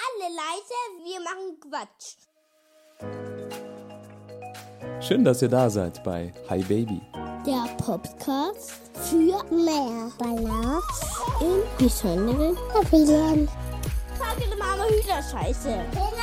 alle leise, wir machen Quatsch. Schön, dass ihr da seid bei Hi Baby. Der Podcast für mehr Balance in besonderen Familien. Sage der Mama Hühnerscheiße.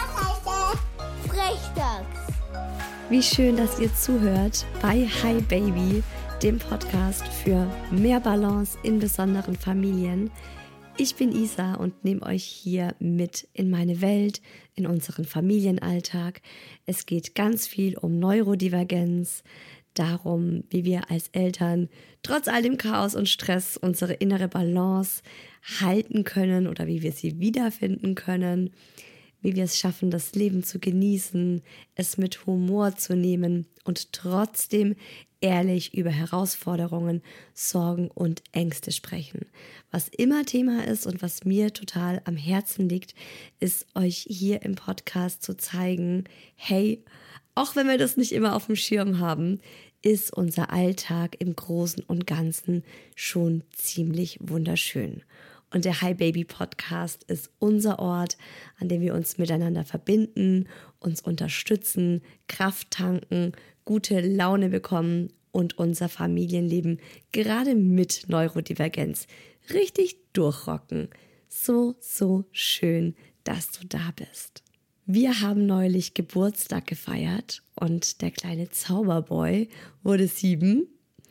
Frechdachs. Wie schön, dass ihr zuhört bei Hi Baby, dem Podcast für mehr Balance in besonderen Familien. Ich bin Isa und nehme euch hier mit in meine Welt, in unseren Familienalltag. Es geht ganz viel um Neurodivergenz, darum, wie wir als Eltern trotz all dem Chaos und Stress unsere innere Balance halten können oder wie wir sie wiederfinden können, wie wir es schaffen, das Leben zu genießen, es mit Humor zu nehmen und trotzdem ehrlich über Herausforderungen, Sorgen und Ängste sprechen. Was immer Thema ist und was mir total am Herzen liegt, ist euch hier im Podcast zu zeigen, hey, auch wenn wir das nicht immer auf dem Schirm haben, ist unser Alltag im Großen und Ganzen schon ziemlich wunderschön. Und der Hi Baby Podcast ist unser Ort, an dem wir uns miteinander verbinden, uns unterstützen, Kraft tanken, gute Laune bekommen und unser Familienleben gerade mit Neurodivergenz richtig durchrocken. So schön, dass du da bist. Wir haben neulich Geburtstag gefeiert und der kleine Zauberboy wurde 7.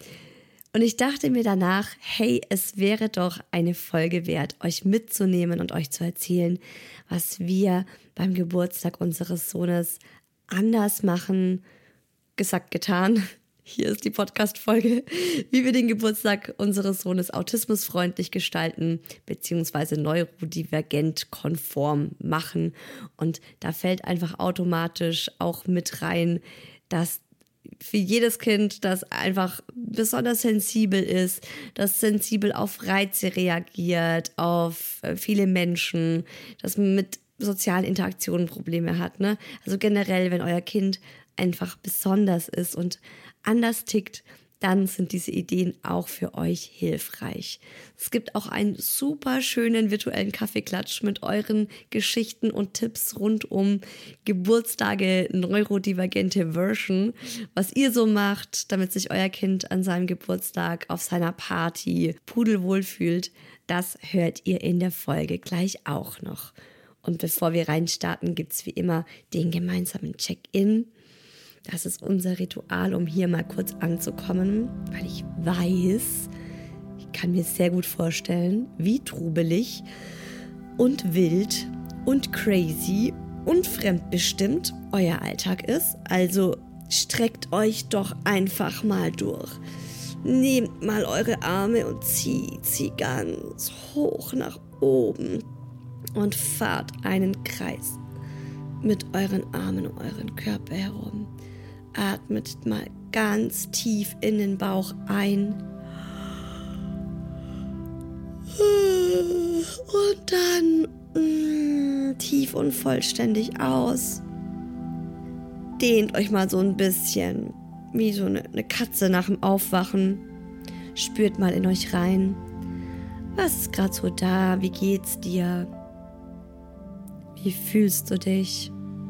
Und ich dachte mir danach, hey, es wäre doch eine Folge wert, euch mitzunehmen und euch zu erzählen, was wir beim Geburtstag unseres Sohnes anders machen. Gesagt, getan. Hier ist die Podcast-Folge, wie wir den Geburtstag unseres Sohnes autismusfreundlich gestalten bzw. neurodivergent konform machen. Und da fällt einfach automatisch auch mit rein, dass für jedes Kind, das einfach besonders sensibel ist, das sensibel auf Reize reagiert, auf viele Menschen, das mit sozialen Interaktionen Probleme hat, ne? Also generell, wenn euer Kind einfach besonders ist und anders tickt, dann sind diese Ideen auch für euch hilfreich. Es gibt auch einen super schönen virtuellen Kaffeeklatsch mit euren Geschichten und Tipps rund um Geburtstage, neurodivergente Version, was ihr so macht, damit sich euer Kind an seinem Geburtstag auf seiner Party pudelwohl fühlt. Das hört ihr in der Folge gleich auch noch. Und bevor wir reinstarten, gibt es wie immer den gemeinsamen Check-in. Das ist unser Ritual, um hier mal kurz anzukommen, weil ich weiß, ich kann mir sehr gut vorstellen, wie trubelig und wild und crazy und fremdbestimmt euer Alltag ist. Also streckt euch doch einfach mal durch. Nehmt mal eure Arme und zieht sie ganz hoch nach oben und fahrt einen Kreis mit euren Armen um euren Körper herum. Atmet mal ganz tief in den Bauch ein und dann tief und vollständig aus. Dehnt euch mal so ein bisschen wie so eine Katze nach dem Aufwachen. Spürt mal in euch rein. Was ist gerade so da? Wie geht's dir? Wie fühlst du dich?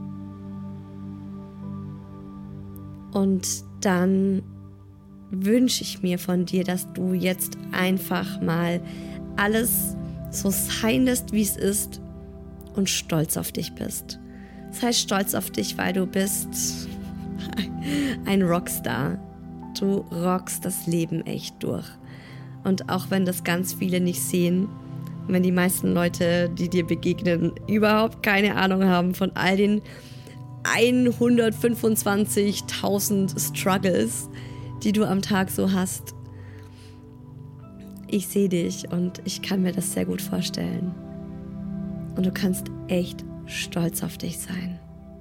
Und dann wünsche ich mir von dir, dass du jetzt einfach mal alles so sein lässt, wie es ist und stolz auf dich bist. Sei stolz auf dich, weil du bist ein Rockstar. Du rockst das Leben echt durch. Und auch wenn das ganz viele nicht sehen, wenn die meisten Leute, die dir begegnen, überhaupt keine Ahnung haben von all den 125.000 Struggles, die du am Tag so hast. Ich sehe dich und ich kann mir das sehr gut vorstellen. Und du kannst echt stolz auf dich sein.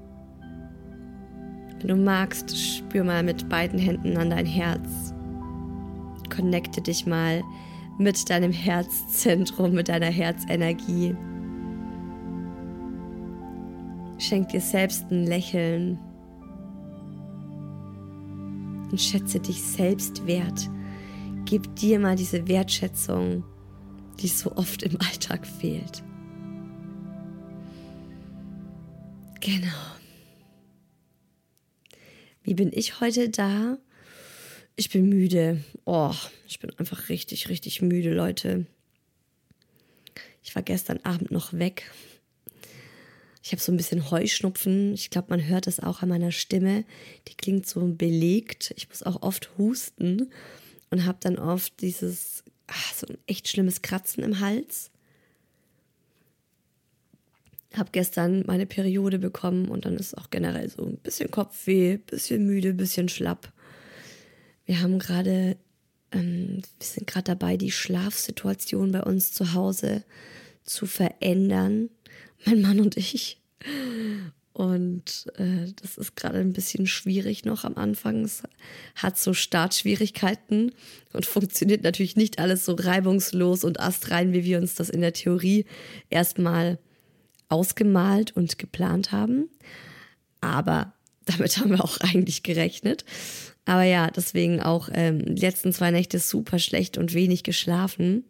Wenn du magst, spür mal mit beiden Händen an dein Herz. Connecte dich mal mit deinem Herzzentrum, mit deiner Herzenergie. Schenk dir selbst ein Lächeln und schätze dich selbst wert. Gib dir mal diese Wertschätzung, die so oft im Alltag fehlt. Genau. Wie bin ich heute da? Ich bin müde. Ich bin einfach richtig, richtig müde, Leute. Ich war gestern Abend noch weg. Ich habe so ein bisschen Heuschnupfen. Ich glaube, man hört es auch an meiner Stimme. Die klingt so belegt. Ich muss auch oft husten und habe dann oft so ein echt schlimmes Kratzen im Hals. Habe gestern meine Periode bekommen und dann ist auch generell so ein bisschen Kopfweh, bisschen müde, bisschen schlapp. Wir sind gerade dabei, die Schlafsituation bei uns zu Hause zu verändern. Mein Mann und ich. Und das ist gerade ein bisschen schwierig noch am Anfang. Es hat so Startschwierigkeiten und funktioniert natürlich nicht alles so reibungslos und astrein, wie wir uns das in der Theorie erstmal ausgemalt und geplant haben. Aber damit haben wir auch eigentlich gerechnet. Aber ja, deswegen auch die letzten 2 Nächte super schlecht und wenig geschlafen.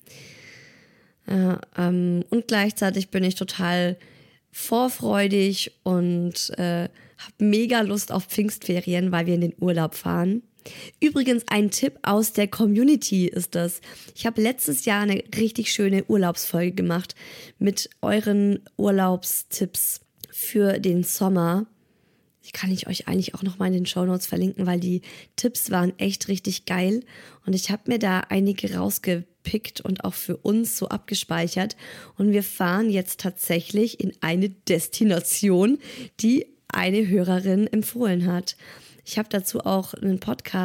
Und gleichzeitig bin ich total vorfreudig und habe mega Lust auf Pfingstferien, weil wir in den Urlaub fahren. Übrigens ein Tipp aus der Community ist das. Ich habe letztes Jahr eine richtig schöne Urlaubsfolge gemacht mit euren Urlaubstipps für den Sommer. Die kann ich euch eigentlich auch nochmal in den Shownotes verlinken, weil die Tipps waren echt richtig geil. Und ich habe mir da einige rausgepickt und auch für uns so abgespeichert. Und wir fahren jetzt tatsächlich in eine Destination, die eine Hörerin empfohlen hat. Ich habe dazu auch einen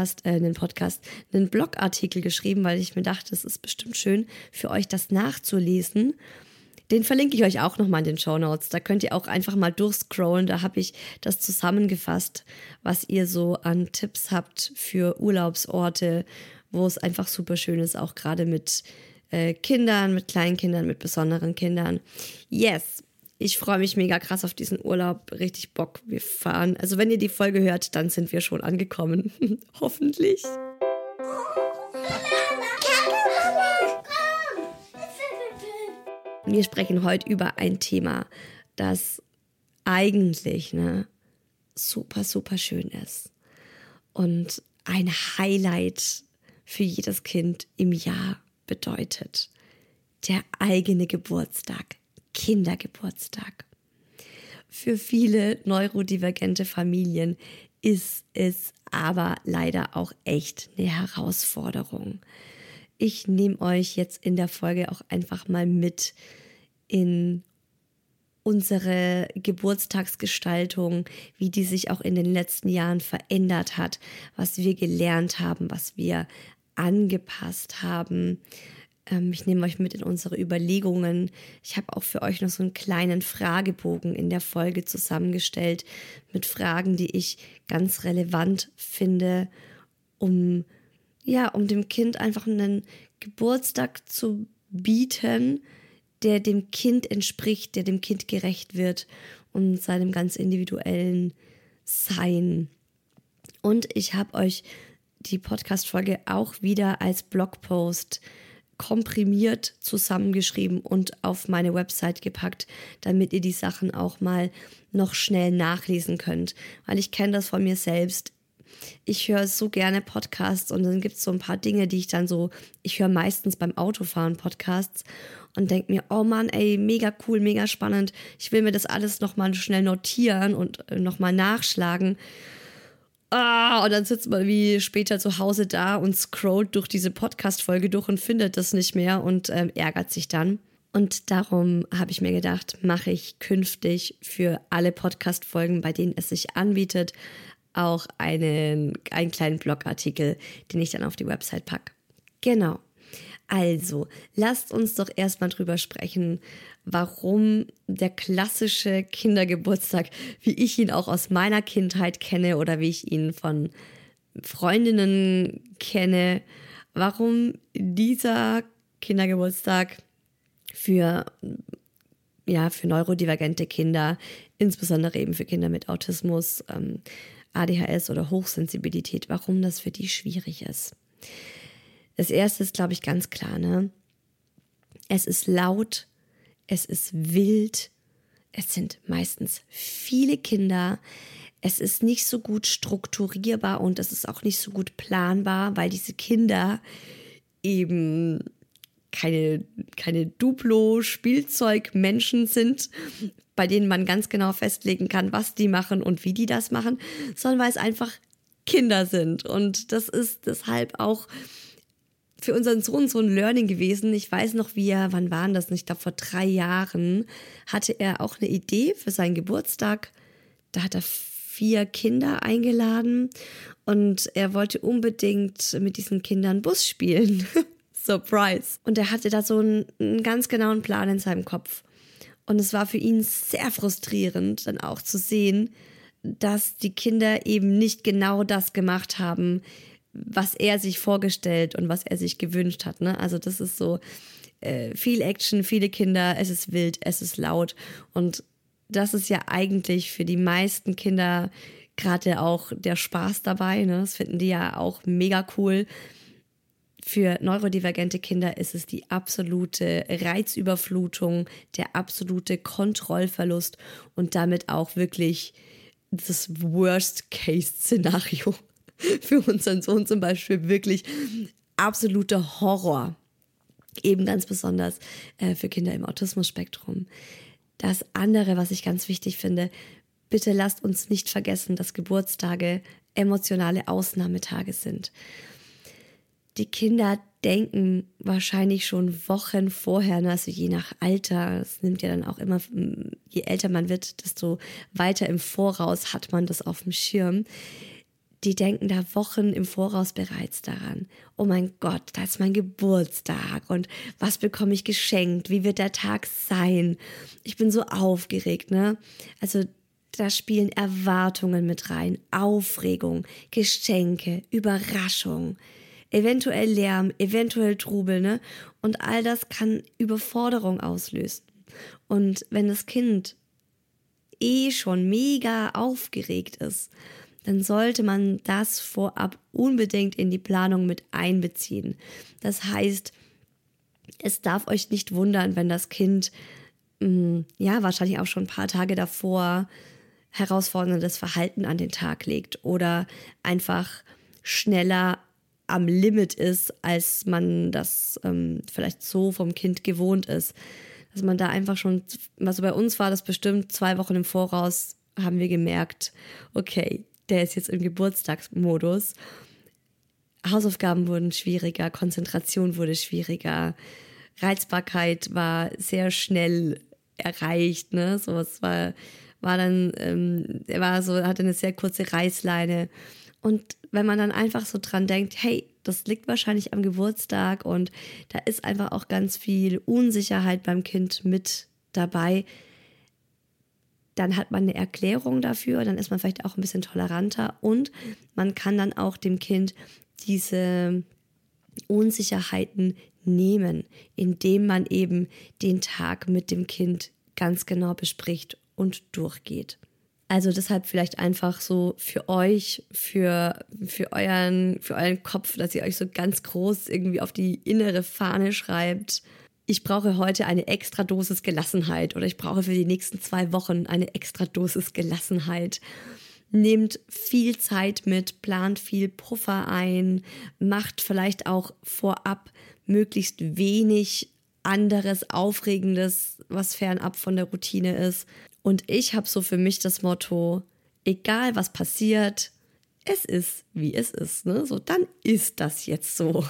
Blogartikel geschrieben, weil ich mir dachte, es ist bestimmt schön für euch, das nachzulesen. Den verlinke ich euch auch nochmal in den Shownotes. Da könnt ihr auch einfach mal durchscrollen. Da habe ich das zusammengefasst, was ihr so an Tipps habt für Urlaubsorte, wo es einfach super schön ist, auch gerade mit Kindern, mit Kleinkindern, mit besonderen Kindern. Yes! Ich freue mich mega krass auf diesen Urlaub. Richtig Bock. Wir fahren. Also wenn ihr die Folge hört, dann sind wir schon angekommen. Hoffentlich. Wir sprechen heute über ein Thema, das eigentlich super, super schön ist. Und ein Highlight für jedes Kind im Jahr bedeutet. Der eigene Geburtstag. Kindergeburtstag. Für viele neurodivergente Familien ist es aber leider auch echt eine Herausforderung. Ich nehme euch jetzt in der Folge auch einfach mal mit in unsere Geburtstagsgestaltung, wie die sich auch in den letzten Jahren verändert hat, was wir gelernt haben, was wir angepasst haben. Ich nehme euch mit in unsere Überlegungen. Ich habe auch für euch noch so einen kleinen Fragebogen in der Folge zusammengestellt mit Fragen, die ich ganz relevant finde, um dem Kind einfach einen Geburtstag zu bieten, der dem Kind entspricht, der dem Kind gerecht wird und seinem ganz individuellen Sein. Und ich habe euch die Podcast-Folge auch wieder als Blogpost komprimiert zusammengeschrieben und auf meine Website gepackt, damit ihr die Sachen auch mal noch schnell nachlesen könnt. Weil ich kenne das von mir selbst. Ich höre so gerne Podcasts und dann gibt es so ein paar Dinge, die ich höre meistens beim Autofahren Podcasts und denke mir, oh Mann, ey, mega cool, mega spannend. Ich will mir das alles nochmal schnell notieren und nochmal nachschlagen. Und dann sitzt man wie später zu Hause da und scrollt durch diese Podcast-Folge durch und findet das nicht mehr und ärgert sich dann. Und darum habe ich mir gedacht, mache ich künftig für alle Podcast-Folgen, bei denen es sich anbietet, auch einen kleinen Blogartikel, den ich dann auf die Website packe. Genau. Also, lasst uns doch erstmal drüber sprechen, warum der klassische Kindergeburtstag, wie ich ihn auch aus meiner Kindheit kenne oder wie ich ihn von Freundinnen kenne, warum dieser Kindergeburtstag für neurodivergente Kinder, insbesondere eben für Kinder mit Autismus, ADHS oder Hochsensibilität, warum das für die schwierig ist. Das erste ist, glaube ich, ganz klar, ne? Es ist laut, es ist wild, Es sind meistens viele Kinder. Es ist nicht so gut strukturierbar und es ist auch nicht so gut planbar, weil diese Kinder eben keine Duplo-Spielzeugmenschen sind, bei denen man ganz genau festlegen kann, was die machen und wie die das machen, sondern weil es einfach Kinder sind. Und das ist deshalb auch für unseren Sohn so ein Learning gewesen. Ich weiß noch, wann waren das? Ich glaube, vor 3 Jahren hatte er auch eine Idee für seinen Geburtstag. Da hat er 4 Kinder eingeladen und er wollte unbedingt mit diesen Kindern Bus spielen. Surprise. Und er hatte da so einen ganz genauen Plan in seinem Kopf. Und es war für ihn sehr frustrierend, dann auch zu sehen, dass die Kinder eben nicht genau das gemacht haben, was er sich vorgestellt und was er sich gewünscht hat. Ne? Also das ist so viel Action, viele Kinder, es ist wild, es ist laut. Und das ist ja eigentlich für die meisten Kinder gerade auch der Spaß dabei. Ne? Das finden die ja auch mega cool. Für neurodivergente Kinder ist es die absolute Reizüberflutung, der absolute Kontrollverlust und damit auch wirklich das Worst-Case-Szenario. Für unseren Sohn zum Beispiel wirklich absoluter Horror. Eben ganz besonders für Kinder im Autismus-Spektrum. Das andere, was ich ganz wichtig finde, bitte lasst uns nicht vergessen, dass Geburtstage emotionale Ausnahmetage sind. Die Kinder denken wahrscheinlich schon Wochen vorher, also je nach Alter, es nimmt ja dann auch immer, je älter man wird, desto weiter im Voraus hat man das auf dem Schirm. Die denken da Wochen im Voraus bereits daran. Oh mein Gott, da ist mein Geburtstag und was bekomme ich geschenkt? Wie wird der Tag sein? Ich bin so aufgeregt, ne? Also da spielen Erwartungen mit rein, Aufregung, Geschenke, Überraschung. Eventuell Lärm, eventuell Trubel, ne? Und all das kann Überforderung auslösen. Und wenn das Kind schon mega aufgeregt ist, dann sollte man das vorab unbedingt in die Planung mit einbeziehen. Das heißt, es darf euch nicht wundern, wenn das Kind wahrscheinlich auch schon ein paar Tage davor herausforderndes Verhalten an den Tag legt oder einfach schneller am Limit ist, als man das vielleicht so vom Kind gewohnt ist. Dass man da einfach schon, also bei uns war das bestimmt 2 Wochen im Voraus, haben wir gemerkt, okay, der ist jetzt im Geburtstagsmodus. Hausaufgaben wurden schwieriger, Konzentration wurde schwieriger, Reizbarkeit war sehr schnell erreicht, ne? So, es war dann, hatte eine sehr kurze Reißleine. Und wenn man dann einfach so dran denkt, hey, das liegt wahrscheinlich am Geburtstag und da ist einfach auch ganz viel Unsicherheit beim Kind mit dabei, dann hat man eine Erklärung dafür, dann ist man vielleicht auch ein bisschen toleranter und man kann dann auch dem Kind diese Unsicherheiten nehmen, indem man eben den Tag mit dem Kind ganz genau bespricht und durchgeht. Also deshalb vielleicht einfach so für euch, für euren Kopf, dass ihr euch so ganz groß irgendwie auf die innere Fahne schreibt, ich brauche heute eine extra Dosis Gelassenheit oder ich brauche für die nächsten 2 Wochen eine extra Dosis Gelassenheit. Nehmt viel Zeit mit, plant viel Puffer ein, macht vielleicht auch vorab möglichst wenig anderes, Aufregendes, was fernab von der Routine ist. Und ich habe so für mich das Motto, egal was passiert, es ist, wie es ist. Ne? So, dann ist das jetzt so.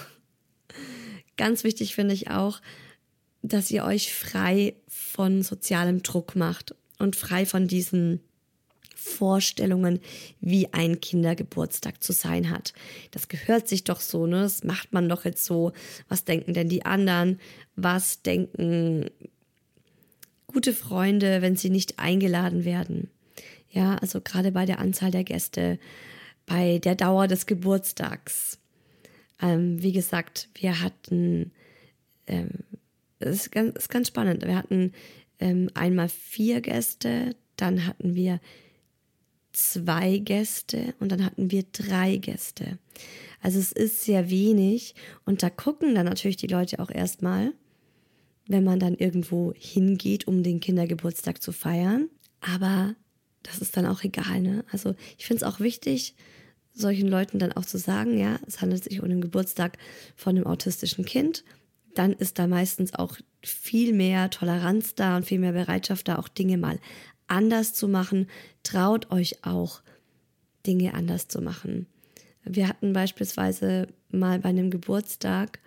Ganz wichtig finde ich auch, dass ihr euch frei von sozialem Druck macht und frei von diesen Vorstellungen, wie ein Kindergeburtstag zu sein hat. Das gehört sich doch so, ne? Das macht man doch jetzt so. Was denken denn die anderen? Was denken gute Freunde, wenn sie nicht eingeladen werden? Ja, also gerade bei der Anzahl der Gäste, bei der Dauer des Geburtstags. Wie gesagt, wir hatten es ist ganz spannend. Wir hatten einmal 4 Gäste, dann hatten wir 2 Gäste und dann hatten wir 3 Gäste. Also es ist sehr wenig und da gucken dann natürlich die Leute auch erstmal, wenn man dann irgendwo hingeht, um den Kindergeburtstag zu feiern. Aber das ist dann auch egal, ne? Also ich finde es auch wichtig, solchen Leuten dann auch zu sagen, ja, es handelt sich um den Geburtstag von einem autistischen Kind. Dann ist da meistens auch viel mehr Toleranz da und viel mehr Bereitschaft da, auch Dinge mal anders zu machen. Traut euch auch, Dinge anders zu machen. Wir hatten beispielsweise mal bei einem Geburtstag,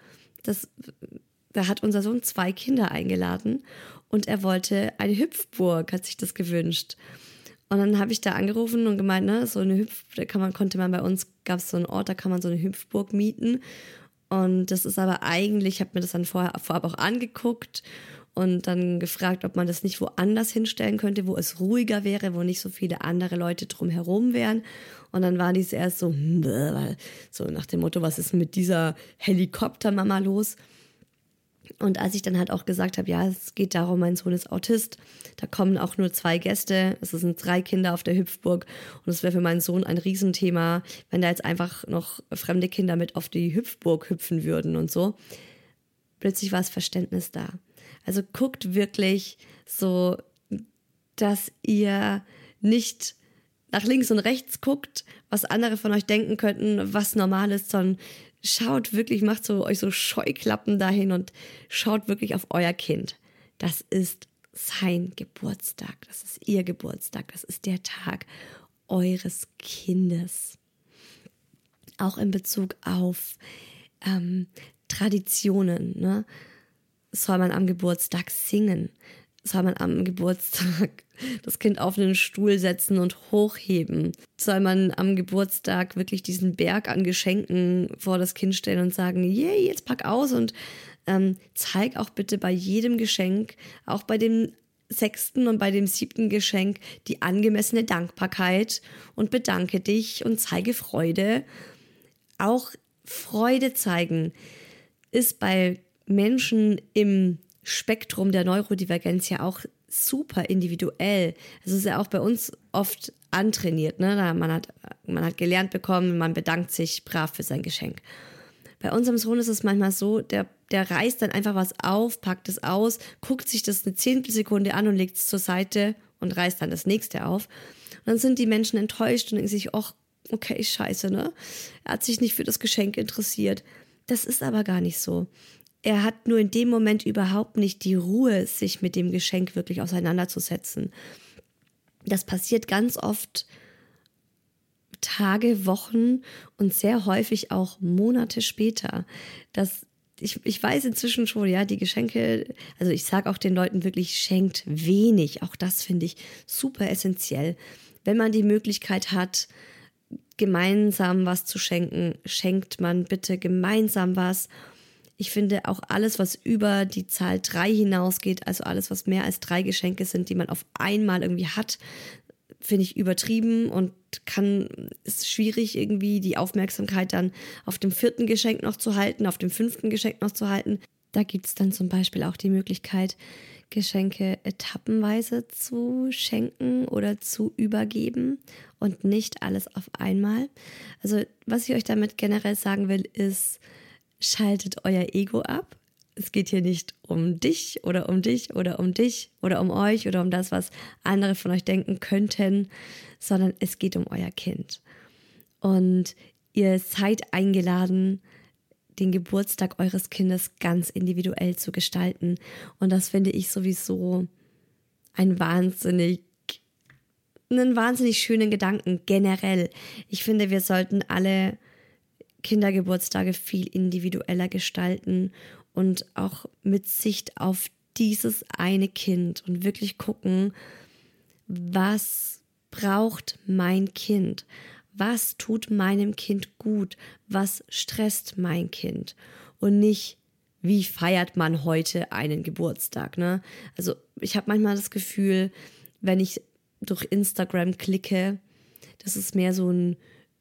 da hat unser Sohn 2 Kinder eingeladen und er wollte eine Hüpfburg, hat sich das gewünscht. Und dann habe ich da angerufen und gemeint, ne, so eine konnte man bei uns, gab es so einen Ort, da kann man so eine Hüpfburg mieten. Und das ist aber eigentlich, ich habe mir das dann vorab auch angeguckt und dann gefragt, ob man das nicht woanders hinstellen könnte, wo es ruhiger wäre, wo nicht so viele andere Leute drumherum wären. Und dann waren die zuerst so nach dem Motto, was ist mit dieser Helikoptermama los? Und als ich dann halt auch gesagt habe, ja, es geht darum, mein Sohn ist Autist, da kommen auch nur 2 Gäste, es sind 3 Kinder auf der Hüpfburg und es wäre für meinen Sohn ein Riesenthema, wenn da jetzt einfach noch fremde Kinder mit auf die Hüpfburg hüpfen würden und so. Plötzlich war das Verständnis da. Also guckt wirklich so, dass ihr nicht nach links und rechts guckt, was andere von euch denken könnten, was normal ist, sondern schaut wirklich, macht euch so Scheuklappen dahin und schaut wirklich auf euer Kind. Das ist sein Geburtstag, das ist ihr Geburtstag, das ist der Tag eures Kindes. Auch in Bezug auf Traditionen, ne? Soll man am Geburtstag singen? Soll man am Geburtstag das Kind auf einen Stuhl setzen und hochheben? Soll man am Geburtstag wirklich diesen Berg an Geschenken vor das Kind stellen und sagen, yay, jetzt pack aus und zeig auch bitte bei jedem Geschenk, auch bei dem 6. und bei dem 7. Geschenk, die angemessene Dankbarkeit und bedanke dich und zeige Freude. Auch Freude zeigen ist bei Menschen im Spektrum der Neurodivergenz ja auch super individuell. Es ist ja auch bei uns oft antrainiert, ne? Man hat gelernt bekommen, man bedankt sich brav für sein Geschenk. Bei unserem Sohn ist es manchmal so, der reißt dann einfach was auf, packt es aus, guckt sich das eine Zehntelsekunde an und legt es zur Seite und reißt dann das nächste auf. Und dann sind die Menschen enttäuscht und denken sich, ach, okay, scheiße, ne? Er hat sich nicht für das Geschenk interessiert. Das ist aber gar nicht so. Er hat nur in dem Moment überhaupt nicht die Ruhe, sich mit dem Geschenk wirklich auseinanderzusetzen. Das passiert ganz oft Tage, Wochen und sehr häufig auch Monate später. Ich weiß inzwischen schon, ja, die Geschenke, also ich sage auch den Leuten wirklich, schenkt wenig. Auch das finde ich super essentiell. Wenn man die Möglichkeit hat, gemeinsam was zu schenken, schenkt man bitte gemeinsam was. Ich finde auch alles, was über die Zahl 3 hinausgeht, also alles, was mehr als 3 Geschenke sind, die man auf einmal irgendwie hat, finde ich übertrieben und ist schwierig, irgendwie die Aufmerksamkeit dann auf dem 4. Geschenk noch zu halten, auf dem 5. Geschenk noch zu halten. Da gibt es dann zum Beispiel auch die Möglichkeit, Geschenke etappenweise zu schenken oder zu übergeben und nicht alles auf einmal. Also was ich euch damit generell sagen will, ist, schaltet euer Ego ab. Es geht hier nicht um dich oder um dich oder um dich oder um euch oder um das, was andere von euch denken könnten, sondern es geht um euer Kind. Und ihr seid eingeladen, den Geburtstag eures Kindes ganz individuell zu gestalten. Und das finde ich sowieso einen wahnsinnig schönen Gedanken generell. Ich finde, wir sollten alle Kindergeburtstage viel individueller gestalten und auch mit Sicht auf dieses eine Kind und wirklich gucken, was braucht mein Kind? Was tut meinem Kind gut? Was stresst mein Kind? Und nicht, wie feiert man heute einen Geburtstag, ne? Also ich habe manchmal das Gefühl, wenn ich durch Instagram klicke, das ist mehr so ein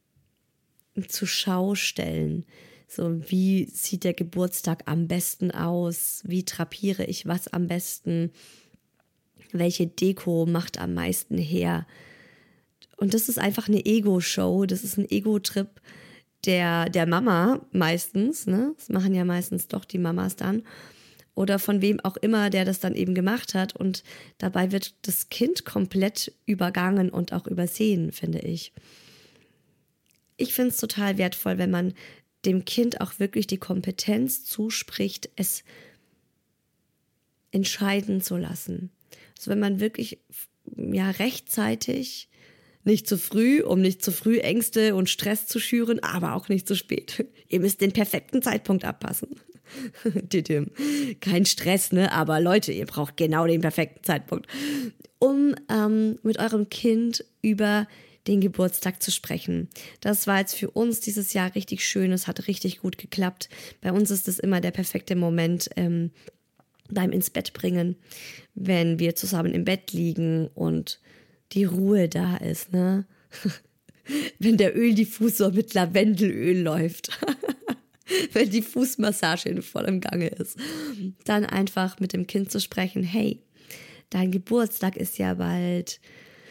zur Schau stellen. So, wie sieht der Geburtstag am besten aus? Wie drapiere ich was am besten? Welche Deko macht am meisten her? Und das ist einfach eine Ego-Show, das ist ein Ego-Trip der Mama meistens, ne? Das machen ja meistens doch die Mamas dann. oder von wem auch immer, der das dann eben gemacht hat. Und dabei wird das Kind komplett übergangen und auch übersehen, finde ich. Ich finde es total wertvoll, wenn man dem Kind auch wirklich die Kompetenz zuspricht, es entscheiden zu lassen. Also wenn man wirklich rechtzeitig, nicht zu früh, um nicht zu früh Ängste und Stress zu schüren, aber auch nicht zu spät. Ihr müsst den perfekten Zeitpunkt abpassen. Kein Stress, ne? Aber Leute, ihr braucht genau den perfekten Zeitpunkt, um mit eurem Kind über den Geburtstag zu sprechen. Das war jetzt für uns dieses Jahr richtig schön, es hat richtig gut geklappt. Bei uns ist es immer der perfekte Moment beim ins Bett bringen, wenn wir zusammen im Bett liegen und die Ruhe da ist, ne? Wenn der Öldiffusor mit Lavendelöl läuft. Wenn die Fußmassage in vollem Gange ist. Dann einfach mit dem Kind zu sprechen, hey, dein Geburtstag ist ja bald.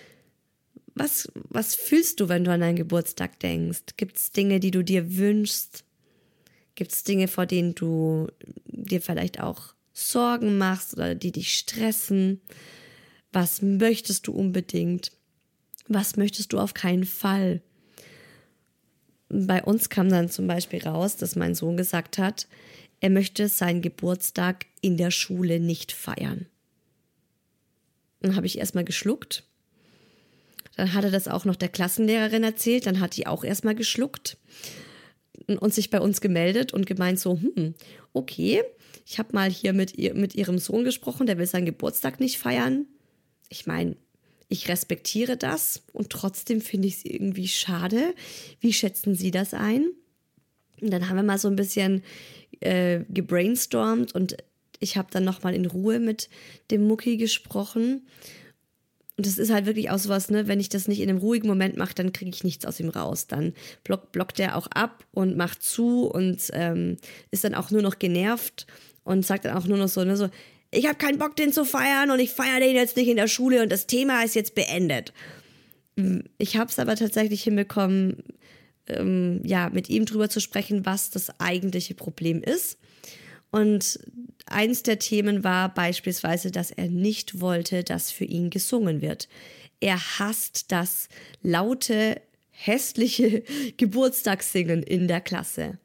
Was fühlst du, wenn du an deinen Geburtstag denkst? Gibt es Dinge, die du dir wünschst? Gibt es Dinge, vor denen du dir vielleicht auch Sorgen machst oder die dich stressen? Was möchtest du unbedingt? Was möchtest du auf keinen Fall? Bei uns kam dann zum Beispiel raus, dass mein Sohn gesagt hat, er möchte seinen Geburtstag in der Schule nicht feiern. Dann habe ich erstmal geschluckt. Dann hat er das auch noch der Klassenlehrerin erzählt. Dann hat die auch erstmal geschluckt und sich bei uns gemeldet und gemeint so, okay, ich habe mal hier mit ihrem Sohn gesprochen, der will seinen Geburtstag nicht feiern. Ich meine, ich respektiere das und trotzdem finde ich es irgendwie schade. Wie schätzen Sie das ein? Und dann haben wir mal so ein bisschen gebrainstormt und ich habe dann nochmal in Ruhe mit dem Mucki gesprochen. Und das ist halt wirklich auch sowas, ne, wenn ich das nicht in einem ruhigen Moment mache, dann kriege ich nichts aus ihm raus. Dann blockt der auch ab und macht zu und ist dann auch nur noch genervt und sagt dann auch nur noch so, ne, so, ich habe keinen Bock, den zu feiern und ich feiere den jetzt nicht in der Schule und das Thema ist jetzt beendet. Ich habe es aber tatsächlich hinbekommen, mit ihm drüber zu sprechen, was das eigentliche Problem ist. Und eins der Themen war beispielsweise, dass er nicht wollte, dass für ihn gesungen wird. Er hasst das laute, hässliche Geburtstagssingen in der Klasse.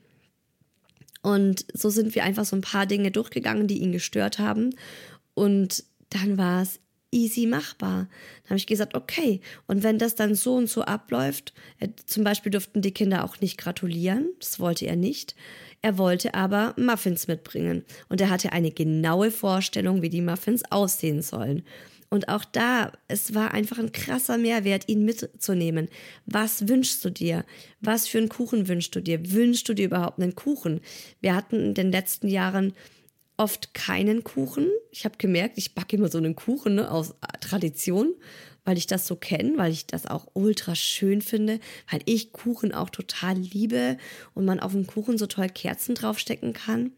Und so sind wir einfach so ein paar Dinge durchgegangen, die ihn gestört haben. Und dann war es easy machbar. Dann habe ich gesagt, okay, und wenn das dann so und so abläuft, zum Beispiel durften die Kinder auch nicht gratulieren, das wollte er nicht. Er wollte aber Muffins mitbringen. Und er hatte eine genaue Vorstellung, wie die Muffins aussehen sollen. Und auch da, es war einfach ein krasser Mehrwert, ihn mitzunehmen. Was wünschst du dir? Was für einen Kuchen wünschst du dir? Wünschst du dir überhaupt einen Kuchen? Wir hatten in den letzten Jahren oft keinen Kuchen. Ich habe gemerkt, ich backe immer so einen Kuchen, ne, aus Tradition, weil ich das so kenne, weil ich das auch ultra schön finde, weil ich Kuchen auch total liebe und man auf dem Kuchen so toll Kerzen draufstecken kann.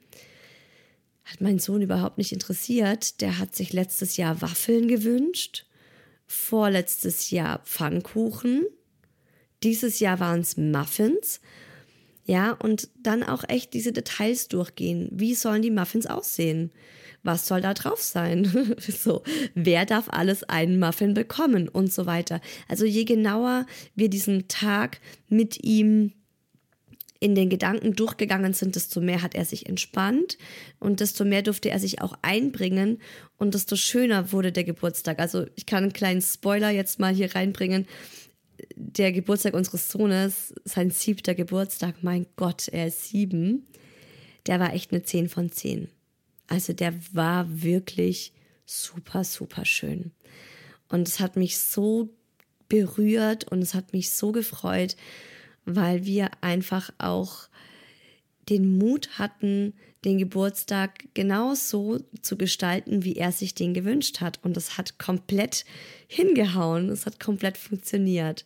Hat mein Sohn überhaupt nicht interessiert. Der hat sich letztes Jahr Waffeln gewünscht, vorletztes Jahr Pfannkuchen, dieses Jahr waren es Muffins. Ja, und dann auch echt diese Details durchgehen. Wie sollen die Muffins aussehen? Was soll da drauf sein? So, wer darf alles einen Muffin bekommen und so weiter. Also je genauer wir diesen Tag mit ihm in den Gedanken durchgegangen sind, desto mehr hat er sich entspannt und desto mehr durfte er sich auch einbringen und desto schöner wurde der Geburtstag. Also ich kann einen kleinen Spoiler jetzt mal hier reinbringen. Der Geburtstag unseres Sohnes, sein 7. Geburtstag, mein Gott, er ist 7, der war echt eine 10 von 10. Also der war wirklich super, super schön. Und es hat mich so berührt und es hat mich so gefreut, weil wir einfach auch den Mut hatten, den Geburtstag genau so zu gestalten, wie er sich den gewünscht hat. Und es hat komplett hingehauen, es hat komplett funktioniert.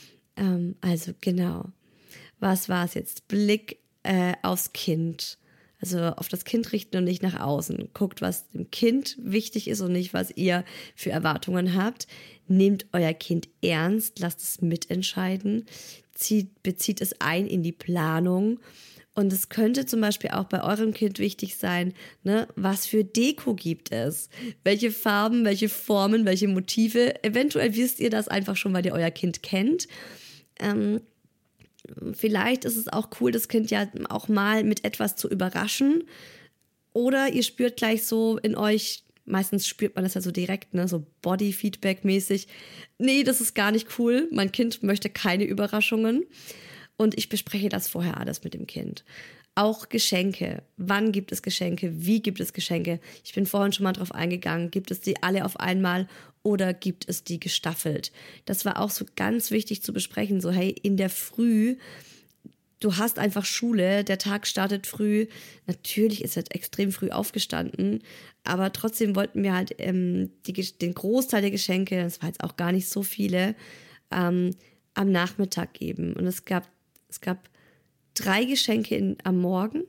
Also genau, was war es jetzt? Blick aufs Kind. Also auf das Kind richten und nicht nach außen. Guckt, was dem Kind wichtig ist und nicht, was ihr für Erwartungen habt. Nehmt euer Kind ernst, lasst es mitentscheiden, bezieht es ein in die Planung Und es könnte zum Beispiel auch bei eurem Kind wichtig sein, ne, was für Deko gibt es? Welche Farben, welche Formen, welche Motive? Eventuell wisst ihr das einfach schon, weil ihr euer Kind kennt. Vielleicht ist es auch cool, das Kind ja auch mal mit etwas zu überraschen. Oder ihr spürt gleich so in euch, meistens spürt man das ja so direkt, ne, so Body-Feedback-mäßig. Nee, das ist gar nicht cool. Mein Kind möchte keine Überraschungen. Und ich bespreche das vorher alles mit dem Kind. Auch Geschenke. Wann gibt es Geschenke? Wie gibt es Geschenke? Ich bin vorhin schon mal drauf eingegangen. Gibt es die alle auf einmal oder gibt es die gestaffelt? Das war auch so ganz wichtig zu besprechen. So, hey, in der Früh, du hast einfach Schule, der Tag startet früh. Natürlich ist er extrem früh aufgestanden, aber trotzdem wollten wir halt den Großteil der Geschenke, das war jetzt auch gar nicht so viele, am Nachmittag geben. Und es gab 3 Geschenke am Morgen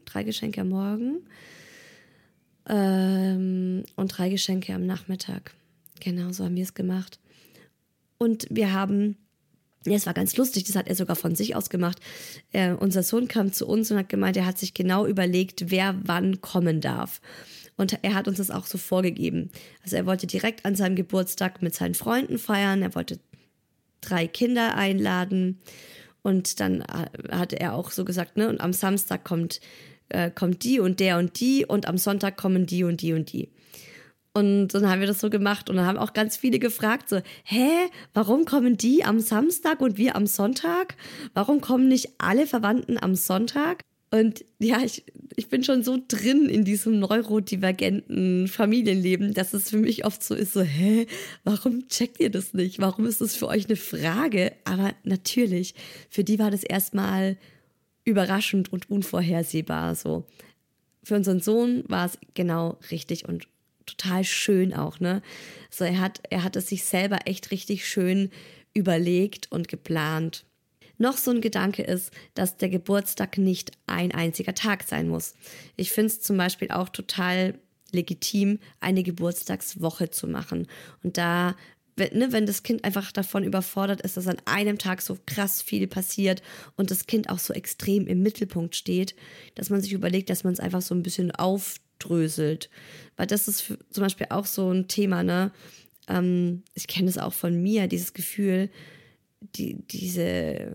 und 3 Geschenke am Nachmittag. Genau, so haben wir es gemacht. Und es war ganz lustig, das hat er sogar von sich aus gemacht. Unser Sohn kam zu uns und hat gemeint, er hat sich genau überlegt, wer wann kommen darf. Und er hat uns das auch so vorgegeben. Also er wollte direkt an seinem Geburtstag mit seinen Freunden feiern, er wollte 3 Kinder einladen und dann hatte er auch so gesagt, ne, und am Samstag kommt die und der und die und am Sonntag kommen die und die und die. Und dann haben wir das so gemacht und dann haben auch ganz viele gefragt so, warum kommen die am Samstag und wir am Sonntag? Warum kommen nicht alle Verwandten am Sonntag? Und ja, ich bin schon so drin in diesem neurodivergenten Familienleben, dass es für mich oft so ist, so, warum checkt ihr das nicht? Warum ist das für euch eine Frage? Aber natürlich, für die war das erstmal überraschend und unvorhersehbar. So. Für unseren Sohn war es genau richtig und total schön auch, ne? So, er hat es sich selber echt richtig schön überlegt und geplant. Noch so ein Gedanke ist, dass der Geburtstag nicht ein einziger Tag sein muss. Ich finde es zum Beispiel auch total legitim, eine Geburtstagswoche zu machen. Und da, wenn das Kind einfach davon überfordert ist, dass an einem Tag so krass viel passiert und das Kind auch so extrem im Mittelpunkt steht, dass man sich überlegt, dass man es einfach so ein bisschen aufdröselt. Weil das ist zum Beispiel auch so ein Thema, ne? Ich kenne es auch von mir, dieses Gefühl, diese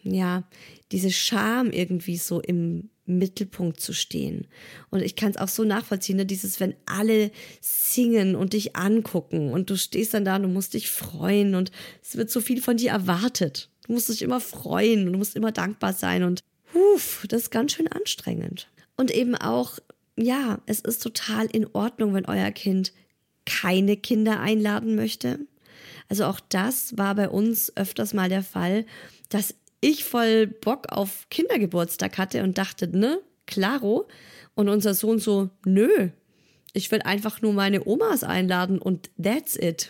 Scham irgendwie so im Mittelpunkt zu stehen. Und ich kann es auch so nachvollziehen, ne? Wenn alle singen und dich angucken und du stehst dann da und du musst dich freuen und es wird so viel von dir erwartet. Du musst dich immer freuen und du musst immer dankbar sein und das ist ganz schön anstrengend. Und eben auch, ja, es ist total in Ordnung, wenn euer Kind keine Kinder einladen möchte. Also auch das war bei uns öfters mal der Fall, dass ich voll Bock auf Kindergeburtstag hatte und dachte, ne, klaro. Und unser Sohn so, nö, ich will einfach nur meine Omas einladen und that's it.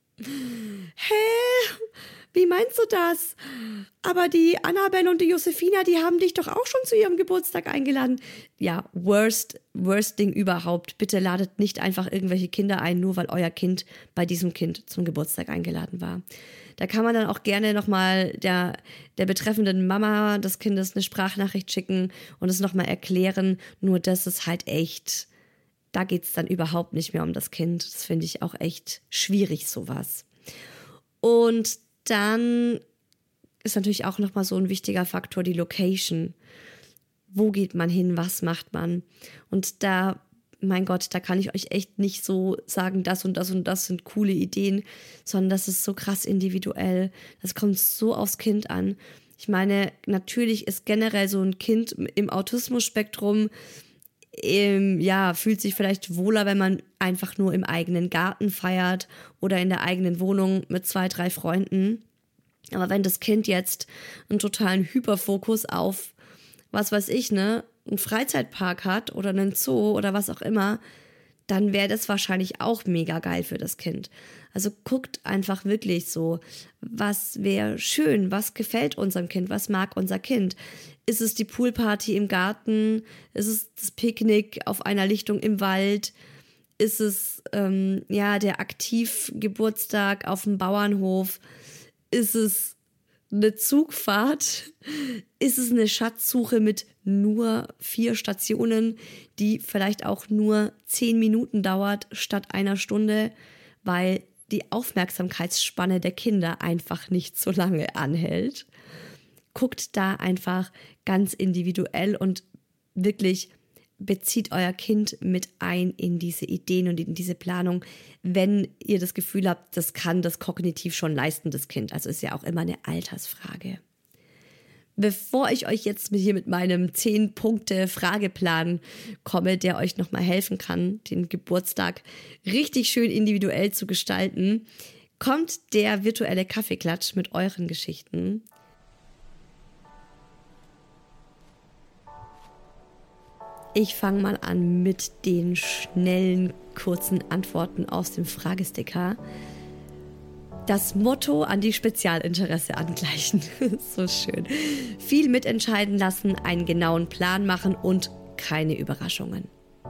Wie meinst du das? Aber die Annabelle und die Josefina, die haben dich doch auch schon zu ihrem Geburtstag eingeladen. Ja, worst Ding überhaupt. Bitte ladet nicht einfach irgendwelche Kinder ein, nur weil euer Kind bei diesem Kind zum Geburtstag eingeladen war. Da kann man dann auch gerne nochmal der betreffenden Mama des Kindes eine Sprachnachricht schicken und es nochmal erklären. Nur das ist halt echt, da geht es dann überhaupt nicht mehr um das Kind. Das finde ich auch echt schwierig, sowas. Und dann ist natürlich auch nochmal so ein wichtiger Faktor die Location. Wo geht man hin? Was macht man? Und da, mein Gott, da kann ich euch echt nicht so sagen, das und das und das sind coole Ideen, sondern das ist so krass individuell. Das kommt so aufs Kind an. Ich meine, natürlich ist generell so ein Kind im Autismus-Spektrum fühlt sich vielleicht wohler, wenn man einfach nur im eigenen Garten feiert oder in der eigenen Wohnung mit 2, 3 Freunden. Aber wenn das Kind jetzt einen totalen Hyperfokus auf, was weiß ich, ne, einen Freizeitpark hat oder einen Zoo oder was auch immer, dann wäre das wahrscheinlich auch mega geil für das Kind. Also guckt einfach wirklich so, was wäre schön, was gefällt unserem Kind, was mag unser Kind. Ist es die Poolparty im Garten? Ist es das Picknick auf einer Lichtung im Wald? Ist es der Aktivgeburtstag auf dem Bauernhof? Ist es eine Zugfahrt? Ist es eine Schatzsuche mit nur 4 Stationen, die vielleicht auch nur 10 Minuten dauert statt einer Stunde, weil die Aufmerksamkeitsspanne der Kinder einfach nicht so lange anhält. Guckt da einfach ganz individuell und wirklich bezieht euer Kind mit ein in diese Ideen und in diese Planung, wenn ihr das Gefühl habt, das kann das kognitiv schon leisten, das Kind. Also ist ja auch immer eine Altersfrage. Bevor ich euch jetzt hier mit meinem 10-Punkte-Frageplan komme, der euch nochmal helfen kann, den Geburtstag richtig schön individuell zu gestalten, kommt der virtuelle Kaffeeklatsch mit euren Geschichten. Ich fange mal an mit den schnellen, kurzen Antworten aus dem Fragesticker. Das Motto an die Spezialinteresse angleichen. So schön. Viel mitentscheiden lassen, einen genauen Plan machen und keine Überraschungen.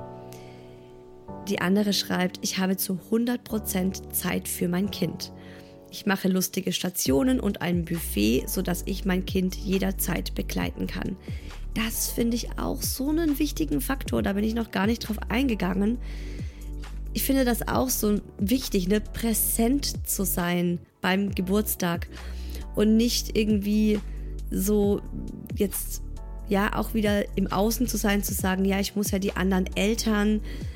Die andere schreibt, ich habe zu 100% Zeit für mein Kind. Ich mache lustige Stationen und ein Buffet, sodass ich mein Kind jederzeit begleiten kann. Das finde ich auch so einen wichtigen Faktor, da bin ich noch gar nicht drauf eingegangen. Ich finde das auch so wichtig, ne? Präsent zu sein beim Geburtstag und nicht irgendwie so jetzt ja auch wieder im Außen zu sein, zu sagen, ja, ich muss ja die anderen Eltern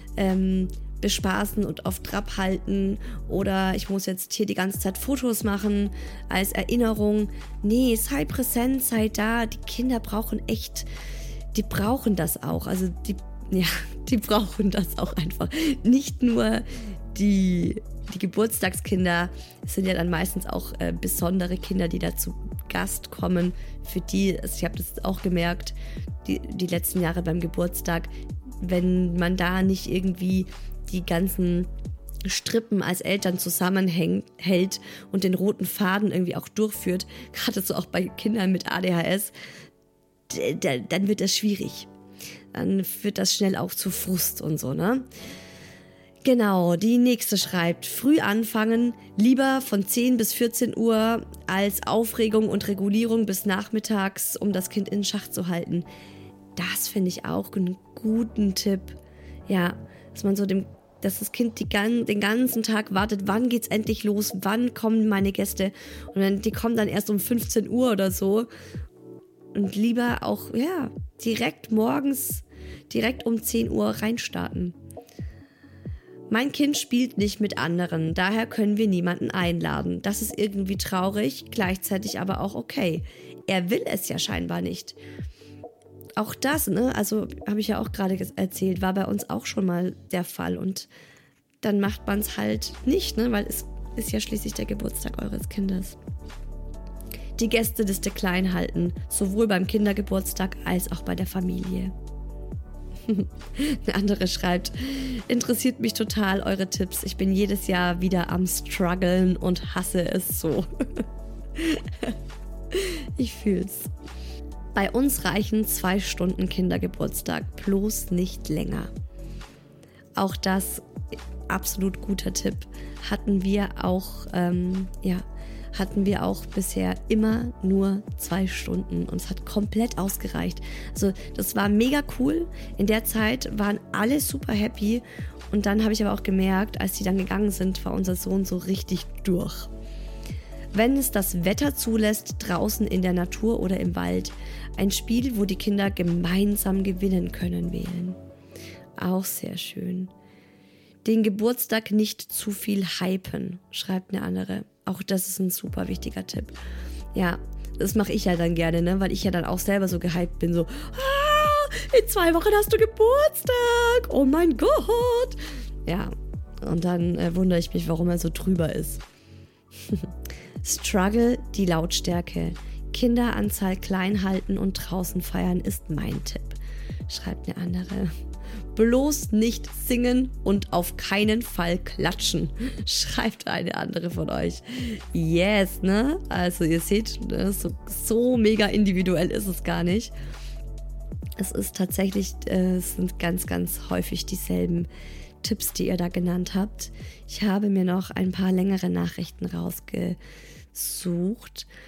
bespaßen und auf Trab halten oder ich muss jetzt hier die ganze Zeit Fotos machen als Erinnerung. Nee, sei präsent, sei da. Die Kinder brauchen echt, die brauchen das auch. Also die brauchen das auch einfach. Nicht nur die Geburtstagskinder, es sind ja dann meistens auch besondere Kinder, die da zu Gast kommen. Für die, also ich habe das auch gemerkt, die letzten Jahre beim Geburtstag, wenn man da nicht irgendwie die ganzen Strippen als Eltern zusammenhält und den roten Faden irgendwie auch durchführt, gerade so auch bei Kindern mit ADHS, dann wird das schwierig. Dann führt das schnell auch zu Frust und so, ne? Genau, die nächste schreibt, früh anfangen, lieber von 10 bis 14 Uhr als Aufregung und Regulierung bis nachmittags, um das Kind in Schach zu halten. Das finde ich auch einen guten Tipp. Ja, dass man so dass das Kind den ganzen Tag wartet, wann geht's endlich los, wann kommen meine Gäste und die kommen dann erst um 15 Uhr oder so und lieber auch, ja, direkt morgens, direkt um 10 Uhr reinstarten. Mein Kind spielt nicht mit anderen, daher können wir niemanden einladen. Das ist irgendwie traurig, gleichzeitig aber auch okay. Er will es ja scheinbar nicht. Auch das, ne, also habe ich ja auch gerade erzählt, war bei uns auch schon mal der Fall und dann macht man es halt nicht, ne, weil es ist ja schließlich der Geburtstag eures Kindes. Die Gästeliste klein halten, sowohl beim Kindergeburtstag als auch bei der Familie. Eine andere schreibt, interessiert mich total eure Tipps. Ich bin jedes Jahr wieder am struggeln und hasse es so. Ich fühl's. Bei uns reichen 2 Stunden Kindergeburtstag, bloß nicht länger. Auch das, absolut guter Tipp, hatten wir auch bisher immer nur 2 Stunden und es hat komplett ausgereicht. Also das war mega cool. In der Zeit waren alle super happy und dann habe ich aber auch gemerkt, als die dann gegangen sind, war unser Sohn so richtig durch. Wenn es das Wetter zulässt, draußen in der Natur oder im Wald. Ein Spiel, wo die Kinder gemeinsam gewinnen können, wählen. Auch sehr schön. Den Geburtstag nicht zu viel hypen, schreibt eine andere. Auch das ist ein super wichtiger Tipp. Ja, das mache ich ja dann gerne, ne? Weil ich ja dann auch selber so gehypt bin. So, in 2 Wochen hast du Geburtstag. Oh mein Gott. Ja, und dann wundere ich mich, warum er so drüber ist. Struggle die Lautstärke. Kinderanzahl klein halten und draußen feiern ist mein Tipp, schreibt eine andere. Bloß nicht singen und auf keinen Fall klatschen, schreibt eine andere von euch. Yes, ne? Also ihr seht, so mega individuell ist es gar nicht. Es ist tatsächlich, es sind ganz, ganz häufig dieselben Tipps, die ihr da genannt habt. Ich habe mir noch ein paar längere Nachrichten rausgesucht.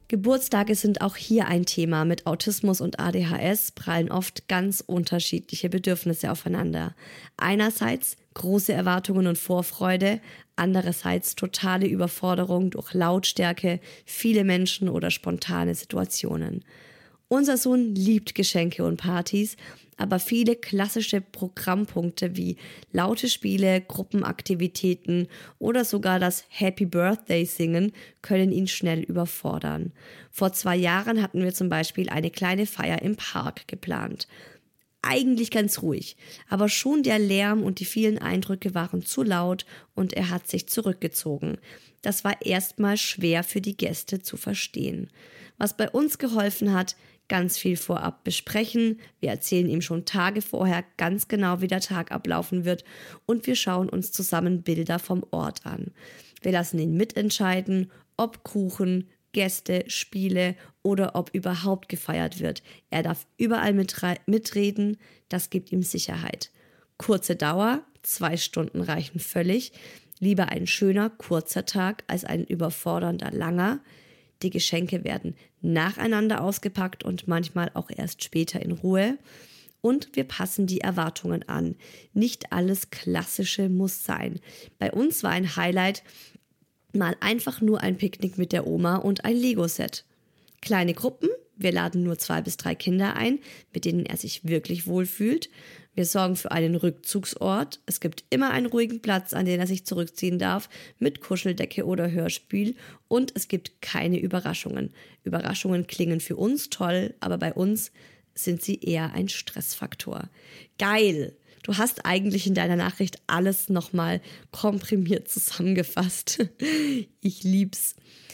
Geburtstage sind auch hier ein Thema. Mit Autismus und ADHS prallen oft ganz unterschiedliche Bedürfnisse aufeinander. Einerseits große Erwartungen und Vorfreude, andererseits totale Überforderung durch Lautstärke, viele Menschen oder spontane Situationen. Unser Sohn liebt Geschenke und Partys, aber viele klassische Programmpunkte wie laute Spiele, Gruppenaktivitäten oder sogar das Happy Birthday singen können ihn schnell überfordern. Vor 2 Jahren hatten wir zum Beispiel eine kleine Feier im Park geplant. Eigentlich ganz ruhig, aber schon der Lärm und die vielen Eindrücke waren zu laut und er hat sich zurückgezogen. Das war erstmal schwer für die Gäste zu verstehen. Was bei uns geholfen hat: ganz viel vorab besprechen. Wir erzählen ihm schon Tage vorher ganz genau, wie der Tag ablaufen wird und wir schauen uns zusammen Bilder vom Ort an. Wir lassen ihn mitentscheiden, ob Kuchen, Gäste, Spiele oder ob überhaupt gefeiert wird. Er darf überall mitreden, das gibt ihm Sicherheit. Kurze Dauer, 2 Stunden reichen völlig. Lieber ein schöner, kurzer Tag als ein überfordernder, langer. Die Geschenke werden nacheinander ausgepackt und manchmal auch erst später in Ruhe. Und wir passen die Erwartungen an. Nicht alles Klassische muss sein. Bei uns war ein Highlight mal einfach nur ein Picknick mit der Oma und ein Lego-Set. Kleine Gruppen, wir laden nur 2 bis 3 Kinder ein, mit denen er sich wirklich wohlfühlt. Wir sorgen für einen Rückzugsort. Es gibt immer einen ruhigen Platz, an den er sich zurückziehen darf, mit Kuscheldecke oder Hörspiel. Und es gibt keine Überraschungen. Überraschungen klingen für uns toll, aber bei uns sind sie eher ein Stressfaktor. Geil! Du hast eigentlich in deiner Nachricht alles nochmal komprimiert zusammengefasst. Ich lieb's.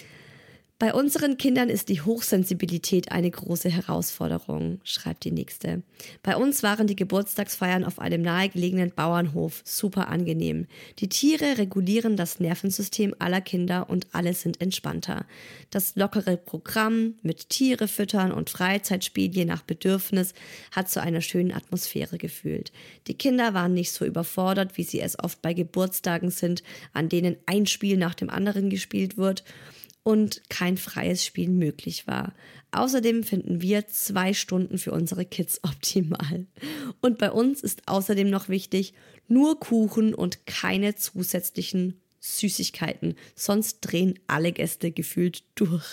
Bei unseren Kindern ist die Hochsensibilität eine große Herausforderung, schreibt die nächste. Bei uns waren die Geburtstagsfeiern auf einem nahegelegenen Bauernhof super angenehm. Die Tiere regulieren das Nervensystem aller Kinder und alle sind entspannter. Das lockere Programm mit Tiere füttern und Freizeitspiel je nach Bedürfnis hat zu einer schönen Atmosphäre gefühlt. Die Kinder waren nicht so überfordert, wie sie es oft bei Geburtstagen sind, an denen ein Spiel nach dem anderen gespielt wird und kein freies Spiel möglich war. Außerdem finden wir 2 Stunden für unsere Kids optimal. Und bei uns ist außerdem noch wichtig, nur Kuchen und keine zusätzlichen Süßigkeiten. Sonst drehen alle Gäste gefühlt durch.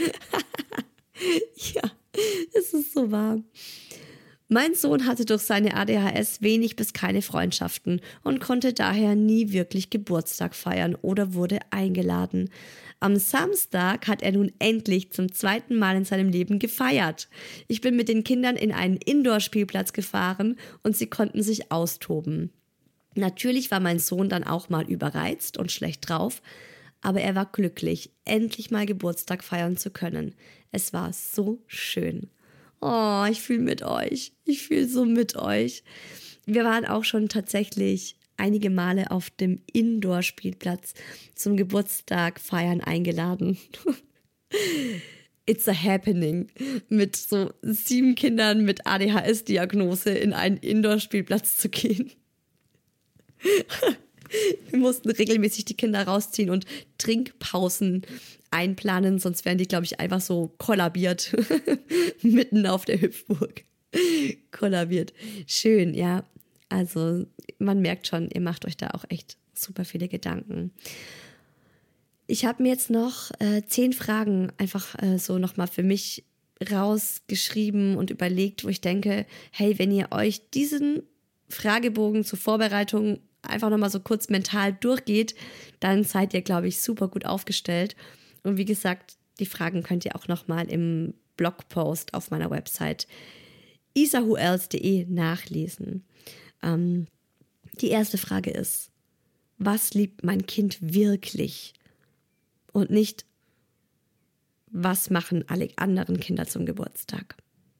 Ja, es ist so wahr. Mein Sohn hatte durch seine ADHS wenig bis keine Freundschaften und konnte daher nie wirklich Geburtstag feiern oder wurde eingeladen. Am Samstag hat er nun endlich zum 2. Mal in seinem Leben gefeiert. Ich bin mit den Kindern in einen Indoor-Spielplatz gefahren und sie konnten sich austoben. Natürlich war mein Sohn dann auch mal überreizt und schlecht drauf, aber er war glücklich, endlich mal Geburtstag feiern zu können. Es war so schön. Oh, ich fühle mit euch. Ich fühle so mit euch. Wir waren auch schon tatsächlich einige Male auf dem Indoor-Spielplatz zum Geburtstag feiern eingeladen. It's a happening. Mit so 7 Kindern mit ADHS-Diagnose in einen Indoor-Spielplatz zu gehen. Wir mussten regelmäßig die Kinder rausziehen und Trinkpausen einplanen, sonst wären die, glaube ich, einfach so kollabiert. Mitten auf der Hüpfburg. Kollabiert. Schön, ja. Also man merkt schon, ihr macht euch da auch echt super viele Gedanken. Ich habe mir jetzt noch 10 Fragen einfach so nochmal für mich rausgeschrieben und überlegt, wo ich denke, hey, wenn ihr euch diesen Fragebogen zur Vorbereitung einfach nochmal so kurz mental durchgeht, dann seid ihr, glaube ich, super gut aufgestellt. Und wie gesagt, die Fragen könnt ihr auch nochmal im Blogpost auf meiner Website isawhoelse.de nachlesen. Die erste Frage ist, was liebt mein Kind wirklich? Und nicht, was machen alle anderen Kinder zum Geburtstag?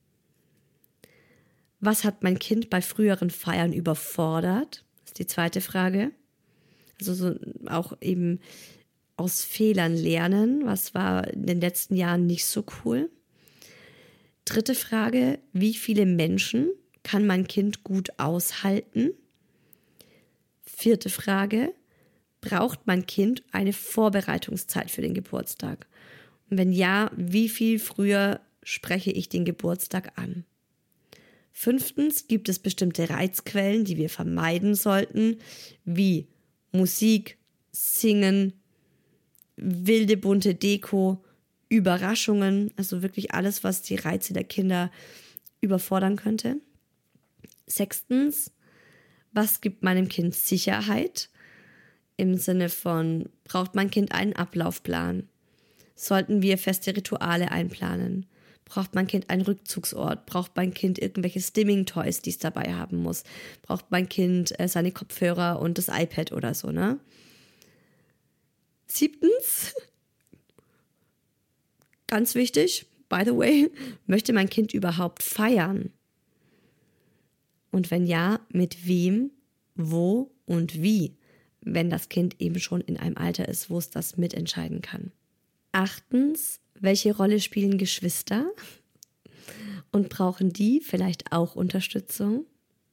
Was hat mein Kind bei früheren Feiern überfordert? Das ist die zweite Frage. Also so auch eben aus Fehlern lernen. Was war in den letzten Jahren nicht so cool? Dritte Frage, wie viele Menschen kann mein Kind gut aushalten? Vierte Frage, braucht mein Kind eine Vorbereitungszeit für den Geburtstag? Wenn ja, wie viel früher spreche ich den Geburtstag an? 5. Gibt es bestimmte Reizquellen, die wir vermeiden sollten, wie Musik, Singen, wilde bunte Deko, Überraschungen, also wirklich alles, was die Reize der Kinder überfordern könnte. 6. Was gibt meinem Kind Sicherheit? Im Sinne von, braucht mein Kind einen Ablaufplan? Sollten wir feste Rituale einplanen? Braucht mein Kind einen Rückzugsort? Braucht mein Kind irgendwelche Stimming-Toys, die es dabei haben muss? Braucht mein Kind seine Kopfhörer und das iPad oder so, ne? 7. Ganz wichtig, by the way, möchte mein Kind überhaupt feiern? Und wenn ja, mit wem, wo und wie, wenn das Kind eben schon in einem Alter ist, wo es das mitentscheiden kann. 8. Welche Rolle spielen Geschwister? Und brauchen die vielleicht auch Unterstützung?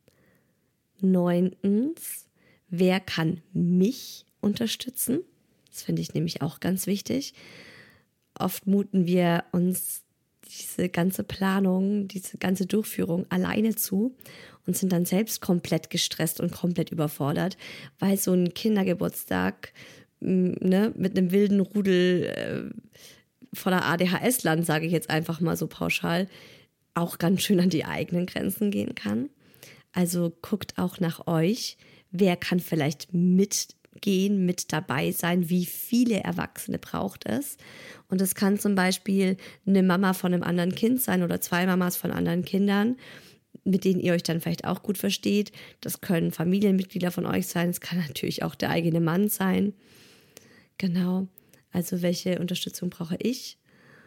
9. Wer kann mich unterstützen? Das finde ich nämlich auch ganz wichtig. Oft muten wir uns diese ganze Planung, diese ganze Durchführung alleine zu und sind dann selbst komplett gestresst und komplett überfordert, weil so ein Kindergeburtstag mit einem wilden Rudel voller ADHS-Land, sage ich jetzt einfach mal so pauschal, auch ganz schön an die eigenen Grenzen gehen kann. Also guckt auch nach euch, wer kann vielleicht mitgehen, mit dabei sein, wie viele Erwachsene braucht es. Und es kann zum Beispiel eine Mama von einem anderen Kind sein oder 2 Mamas von anderen Kindern, mit denen ihr euch dann vielleicht auch gut versteht. Das können Familienmitglieder von euch sein, es kann natürlich auch der eigene Mann sein. Genau, also welche Unterstützung brauche ich?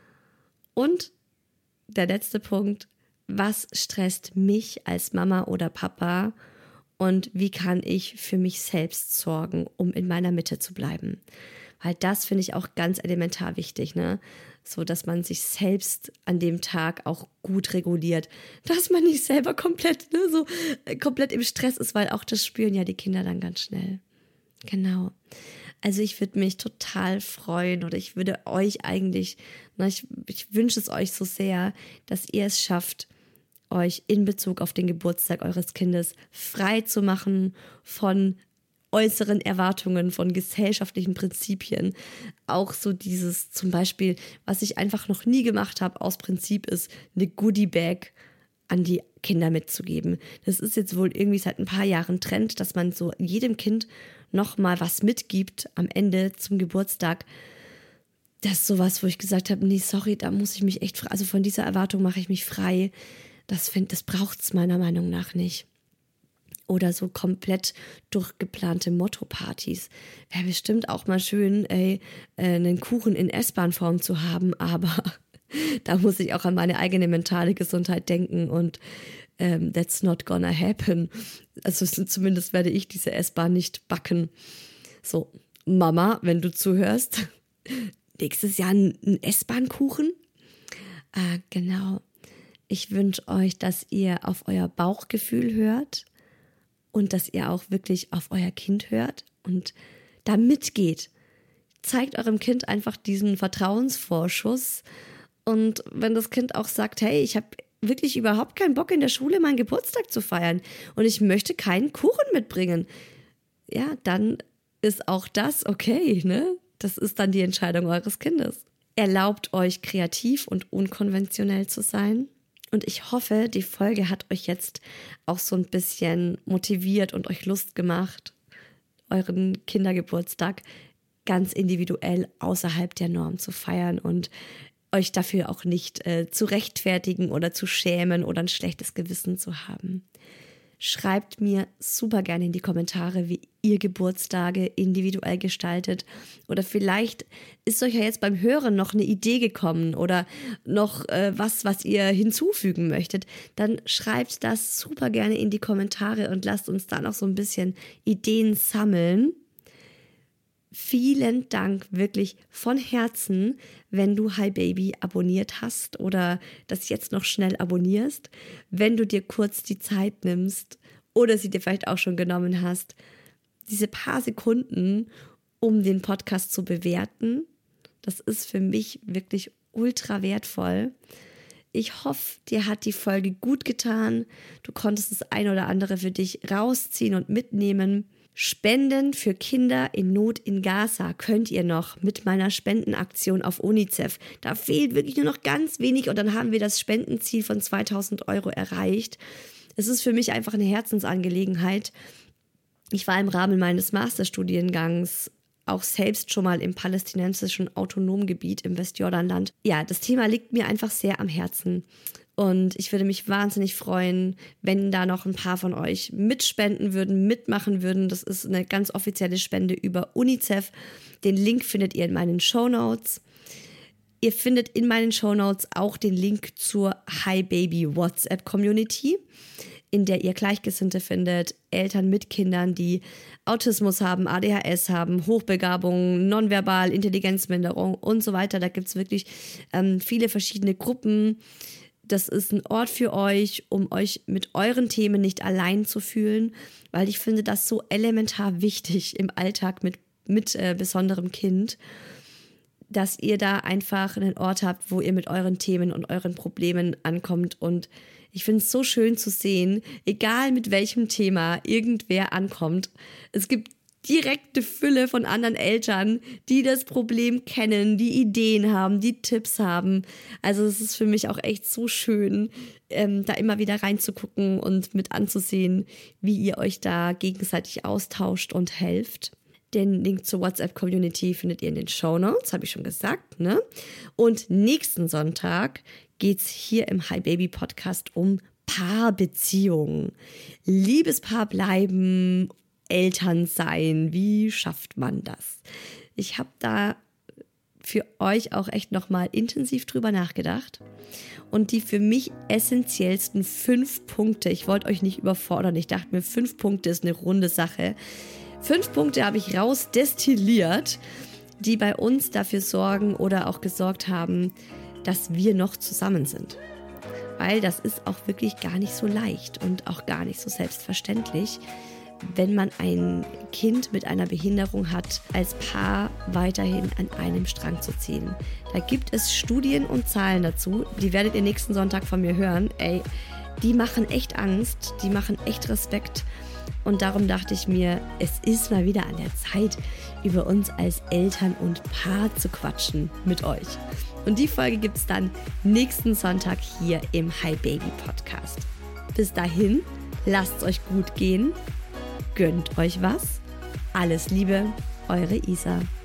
Und der letzte Punkt, was stresst mich als Mama oder Papa und wie kann ich für mich selbst sorgen, um in meiner Mitte zu bleiben? Weil das finde ich auch ganz elementar wichtig, ne? So, dass man sich selbst an dem Tag auch gut reguliert, dass man nicht selber komplett im Stress ist, weil auch das spüren ja die Kinder dann ganz schnell. Genau. Also ich würde mich total freuen oder ich würde euch eigentlich, ich wünsche es euch so sehr, dass ihr es schafft, euch in Bezug auf den Geburtstag eures Kindes frei zu machen von äußeren Erwartungen, von gesellschaftlichen Prinzipien. Auch so dieses zum Beispiel, was ich einfach noch nie gemacht habe, aus Prinzip ist, eine Goodie-Bag an die Kinder mitzugeben. Das ist jetzt wohl irgendwie seit ein paar Jahren Trend, dass man so jedem Kind nochmal was mitgibt am Ende zum Geburtstag. Das ist sowas, wo ich gesagt habe, nee, sorry, da muss ich mich echt, also von dieser Erwartung mache ich mich frei. Das braucht es meiner Meinung nach nicht. Oder so komplett durchgeplante Motto-Partys. Wäre bestimmt auch mal schön, einen Kuchen in S-Bahn-Form zu haben, aber da muss ich auch an meine eigene mentale Gesundheit denken und that's not gonna happen. Also zumindest werde ich diese S-Bahn nicht backen. So, Mama, wenn du zuhörst, nächstes Jahr ein S-Bahn-Kuchen? Genau. Ich wünsche euch, dass ihr auf euer Bauchgefühl hört und dass ihr auch wirklich auf euer Kind hört und da mitgeht. Zeigt eurem Kind einfach diesen Vertrauensvorschuss. Und wenn das Kind auch sagt, hey, ich habe wirklich überhaupt keinen Bock in der Schule meinen Geburtstag zu feiern und ich möchte keinen Kuchen mitbringen, ja, dann ist auch das okay, ne? Das ist dann die Entscheidung eures Kindes. Erlaubt euch kreativ und unkonventionell zu sein. Und ich hoffe, die Folge hat euch jetzt auch so ein bisschen motiviert und euch Lust gemacht, euren Kindergeburtstag ganz individuell außerhalb der Norm zu feiern und euch dafür auch nicht zu rechtfertigen oder zu schämen oder ein schlechtes Gewissen zu haben. Schreibt mir super gerne in die Kommentare, wie ihr Geburtstage individuell gestaltet. Oder vielleicht ist euch ja jetzt beim Hören noch eine Idee gekommen oder noch was ihr hinzufügen möchtet. Dann schreibt das super gerne in die Kommentare und lasst uns da noch so ein bisschen Ideen sammeln. Vielen Dank wirklich von Herzen, wenn du Hi Baby abonniert hast oder das jetzt noch schnell abonnierst, wenn du dir kurz die Zeit nimmst oder sie dir vielleicht auch schon genommen hast, diese paar Sekunden, um den Podcast zu bewerten, Das ist für mich wirklich ultra wertvoll. Ich hoffe, dir hat die Folge gut getan. Du konntest das ein oder andere für dich rausziehen und mitnehmen. Spenden für Kinder in Not in Gaza könnt ihr noch mit meiner Spendenaktion auf UNICEF. Da fehlt wirklich nur noch ganz wenig und dann haben wir das Spendenziel von 2.000 € erreicht. Es ist für mich einfach eine Herzensangelegenheit. Ich war im Rahmen meines Masterstudiengangs auch selbst schon mal im palästinensischen Autonomgebiet im Westjordanland. Ja, das Thema liegt mir einfach sehr am Herzen. Und ich würde mich wahnsinnig freuen, wenn da noch ein paar von euch mitspenden würden, mitmachen würden. Das ist eine ganz offizielle Spende über UNICEF. Den Link findet ihr in meinen Shownotes. Ihr findet in meinen Shownotes auch den Link zur Hi Baby WhatsApp Community, in der ihr Gleichgesinnte findet, Eltern mit Kindern, die Autismus haben, ADHS haben, Hochbegabung, Nonverbal, Intelligenzminderung und so weiter. Da gibt es wirklich viele verschiedene Gruppen. Das ist ein Ort für euch, um euch mit euren Themen nicht allein zu fühlen, weil ich finde das so elementar wichtig im Alltag mit besonderem Kind, dass ihr da einfach einen Ort habt, wo ihr mit euren Themen und euren Problemen ankommt. Und ich finde es so schön zu sehen, egal mit welchem Thema irgendwer ankommt. Es gibt direkt eine Fülle von anderen Eltern, die das Problem kennen, die Ideen haben, die Tipps haben. Also es ist für mich auch echt so schön, da immer wieder reinzugucken und mit anzusehen, wie ihr euch da gegenseitig austauscht und helft. Den Link zur WhatsApp-Community findet ihr in den Shownotes, habe ich schon gesagt, ne? Und nächsten Sonntag geht's hier im Hi Baby Podcast um Paarbeziehungen. Liebespaar bleiben, Eltern sein, wie schafft man das? Ich habe da für euch auch echt nochmal intensiv drüber nachgedacht und die für mich essentiellsten 5 Punkte, ich wollte euch nicht überfordern, ich dachte mir, 5 Punkte ist eine runde Sache. 5 Punkte habe ich rausdestilliert, die bei uns dafür sorgen oder auch gesorgt haben, dass wir noch zusammen sind. Weil das ist auch wirklich gar nicht so leicht und auch gar nicht so selbstverständlich, wenn man ein Kind mit einer Behinderung hat, als Paar weiterhin an einem Strang zu ziehen. Da gibt es Studien und Zahlen dazu, die werdet ihr nächsten Sonntag von mir hören. Ey, die machen echt Angst, die machen echt Respekt. Und darum dachte ich mir, es ist mal wieder an der Zeit, über uns als Eltern und Paar zu quatschen mit euch. Und die Folge gibt es dann nächsten Sonntag hier im Hi Baby Podcast. Bis dahin, lasst es euch gut gehen. Gönnt euch was. Alles Liebe, eure Isa.